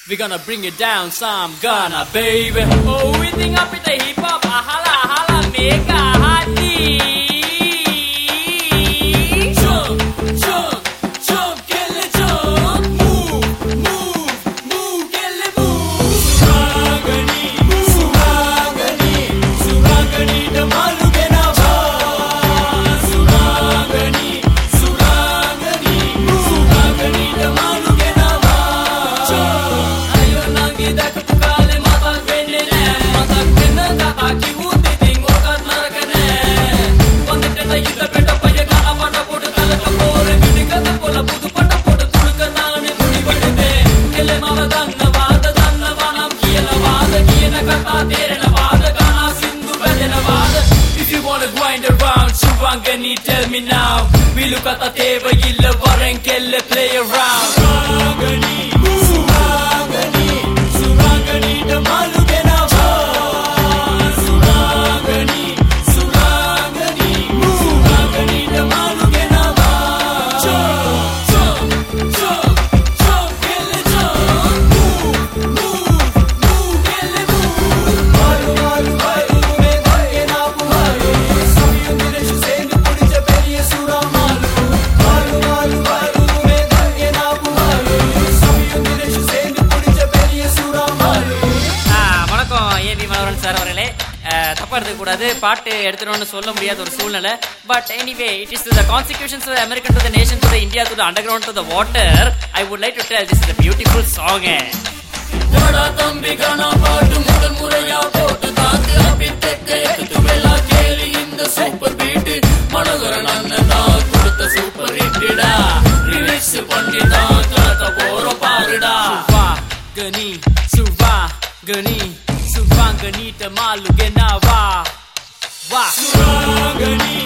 We gonna bring it down some Ghana, baby. Oh, we think up with the hip hop, ahala, ahala, mega hati. Jump, jump, jump, kill it, jump. Move, move, move, kill it, move. Surangani, surangani, surangani, damalu ke na va. Surangani, surangani, surangani, damalu ke na va. If you wanna grind around, Surangani, tell me now. We look at the table, illa varankelle play around. Surangani, Surangani, Surangani, damalu ke na va. Surangani, Surangani, Surangani, damalu ke na va. Jump, jump, jump, jump, kill it, jump. Move, move, move, kill it, move. Varu, varu, varu, me dhange na puharu. Samyam dinesh sendu pudicha periya suramalu. Varu, varu, varu, me dhange na puharu. Samyam dinesh sendu pudicha periya suramalu. வணக்கம் AP Manoharan sir அவர்களே. தப்பா எடுத்துக்கூடாது, பாட்டு எடுத்துடணும்னு சொல்ல முடியாத ஒரு சூழ்நிலை. But anyway, it is the constitutions of American to the nation to the India to the underground to the water. I would like to tell this is a beautiful song. வடா தம்பி கானா பாட்டு முதல் முறையா போட்டு தாக்கு அப்பின் தெக்க எடுத்து வெள்ளா கேலி இந்த சூப்பர் பீட். மனோகரன் அண்ணன் தான் கொடுத்த சூப்பர் ஹிட்டடா. ரிமிக்ஸ் பண்ணி தான் கலக்க போறோம் பாருடா. Surangani, Surangani, Surangani, damalu ke na va. Surangani.